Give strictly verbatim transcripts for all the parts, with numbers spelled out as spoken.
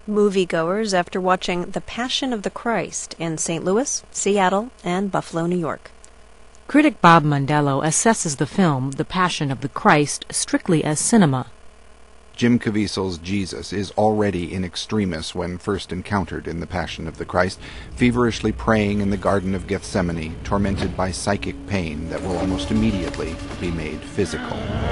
moviegoers after watching The Passion of the Christ in Saint Louis, Seattle, and Buffalo, New York. Critic Bob Mondello assesses the film The Passion of the Christ strictly as cinema. Jim Caviezel's Jesus is already in extremis when first encountered in The Passion of the Christ, feverishly praying in the Garden of Gethsemane, tormented by psychic pain that will almost immediately be made physical.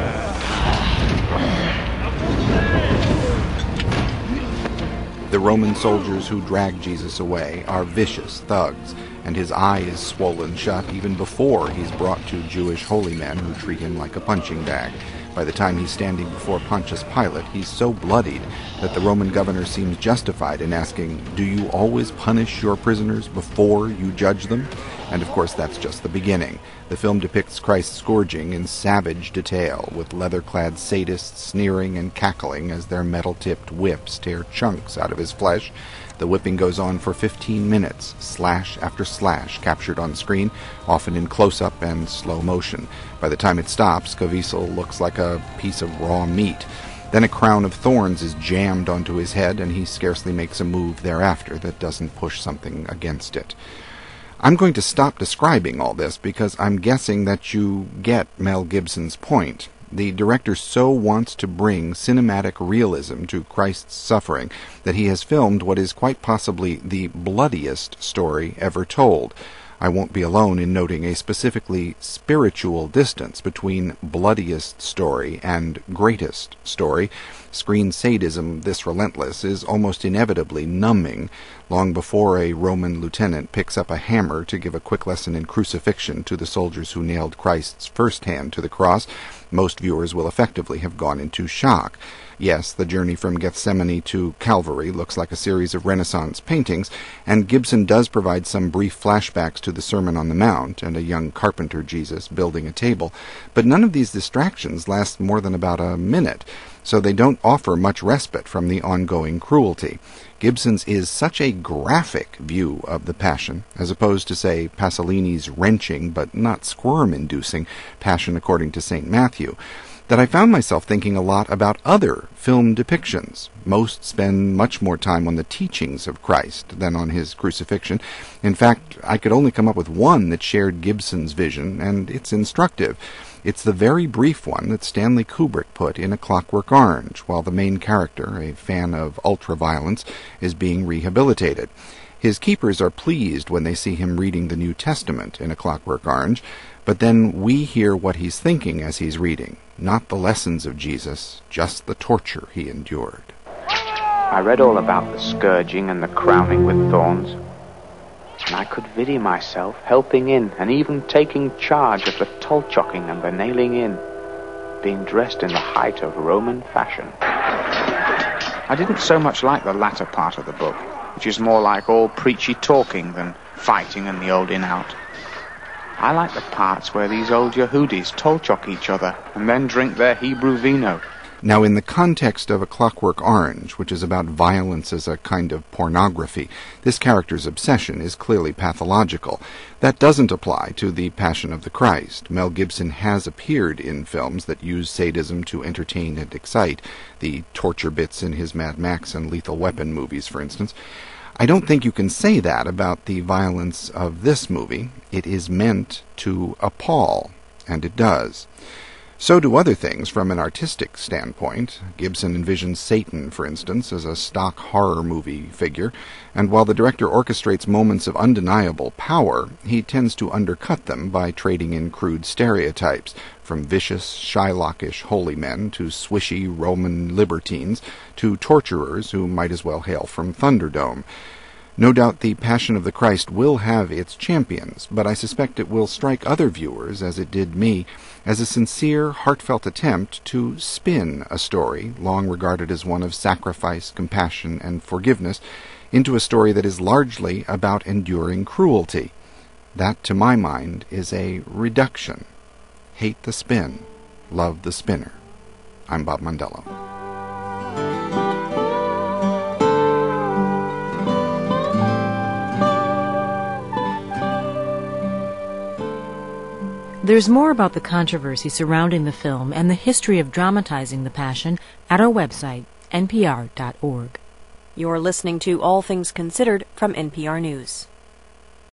The Roman soldiers who drag Jesus away are vicious thugs, and his eye is swollen shut even before he's brought to Jewish holy men who treat him like a punching bag. By the time he's standing before Pontius Pilate, he's so bloodied that the Roman governor seems justified in asking, "Do you always punish your prisoners before you judge them?" And of course that's just the beginning. The film depicts Christ's scourging in savage detail, with leather-clad sadists sneering and cackling as their metal-tipped whips tear chunks out of his flesh. The whipping goes on for fifteen minutes, slash after slash captured on screen, often in close-up and slow motion. By the time it stops, Caviezel looks like a piece of raw meat. Then a crown of thorns is jammed onto his head, and he scarcely makes a move thereafter that doesn't push something against it. I'm going to stop describing all this because I'm guessing that you get Mel Gibson's point. The director so wants to bring cinematic realism to Christ's suffering that he has filmed what is quite possibly the bloodiest story ever told. I won't be alone in noting a specifically spiritual distance between bloodiest story and greatest story. Screen sadism this relentless is almost inevitably numbing. Long before a Roman lieutenant picks up a hammer to give a quick lesson in crucifixion to the soldiers who nailed Christ's first hand to the cross, most viewers will effectively have gone into shock. Yes, the journey from Gethsemane to Calvary looks like a series of Renaissance paintings, and Gibson does provide some brief flashbacks to the Sermon on the Mount and a young carpenter Jesus building a table, but none of these distractions last more than about a minute, so they don't offer much respite from the ongoing cruelty. Gibson's is such a graphic view of the Passion, as opposed to, say, Pasolini's wrenching but not squirm-inducing Passion according to Saint Matthew, that I found myself thinking a lot about other film depictions. Most spend much more time on the teachings of Christ than on his crucifixion. In fact, I could only come up with one that shared Gibson's vision, and it's instructive. It's the very brief one that Stanley Kubrick put in A Clockwork Orange, while the main character, a fan of ultra-violence, is being rehabilitated. His keepers are pleased when they see him reading the New Testament in A Clockwork Orange, but then we hear what he's thinking as he's reading. Not the lessons of Jesus, just the torture he endured. I read all about the scourging and the crowning with thorns, and I could vidi myself helping in and even taking charge of the toll-chocking and the nailing in, being dressed in the height of Roman fashion. I didn't so much like the latter part of the book, which is more like all preachy talking than fighting and the old in-out. I like the parts where these old Yehudis toll-chock each other and then drink their Hebrew vino. Now, in the context of A Clockwork Orange, which is about violence as a kind of pornography, this character's obsession is clearly pathological. That doesn't apply to The Passion of the Christ. Mel Gibson has appeared in films that use sadism to entertain and excite, the torture bits in his Mad Max and Lethal Weapon movies, for instance. I don't think you can say that about the violence of this movie. It is meant to appall, and it does. So do other things from an artistic standpoint. Gibson envisions Satan, for instance, as a stock horror movie figure, and while the director orchestrates moments of undeniable power, he tends to undercut them by trading in crude stereotypes, from vicious, Shylockish holy men to swishy Roman libertines to torturers who might as well hail from Thunderdome. No doubt The Passion of the Christ will have its champions, but I suspect it will strike other viewers, as it did me, as a sincere, heartfelt attempt to spin a story, long regarded as one of sacrifice, compassion, and forgiveness, into a story that is largely about enduring cruelty. That, to my mind, is a reduction. Hate the spin, love the spinner. I'm Bob Mondello. There's more about the controversy surrounding the film and the history of dramatizing the Passion at our website, N P R dot org. You're listening to All Things Considered from N P R News.